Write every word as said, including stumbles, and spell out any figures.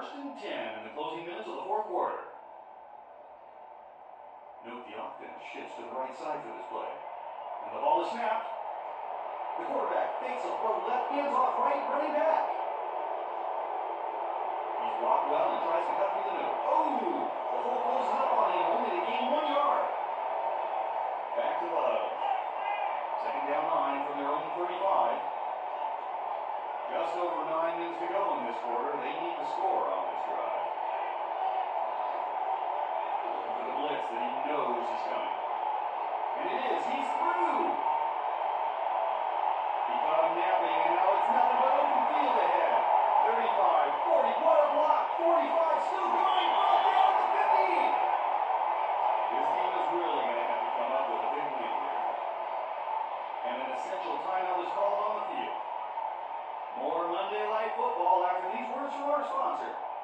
first and ten in the closing minutes of the fourth quarter. Note the offense shifts to the right side for this play. And the ball is snapped. The quarterback fakes a throw left, hands off right, running back. He's blocked well and tries to cut through the middle. Oh! The hole closes up on him, only to gain one yard. Back to the huddle. Second down nine from their own thirty-five. Just over nine minutes to go in this quarter. They need to score on this drive. Looking for the blitz that he knows is coming. And it is. He's through. He caught him napping, and now it's nothing but open field ahead. thirty-five, forty, what a block. forty-five, still going. Ball down at the fifty. This team is really going to have to come up with a big lead here. And an essential timeout is called on the field. More Monday Night Football after these words from our sponsor.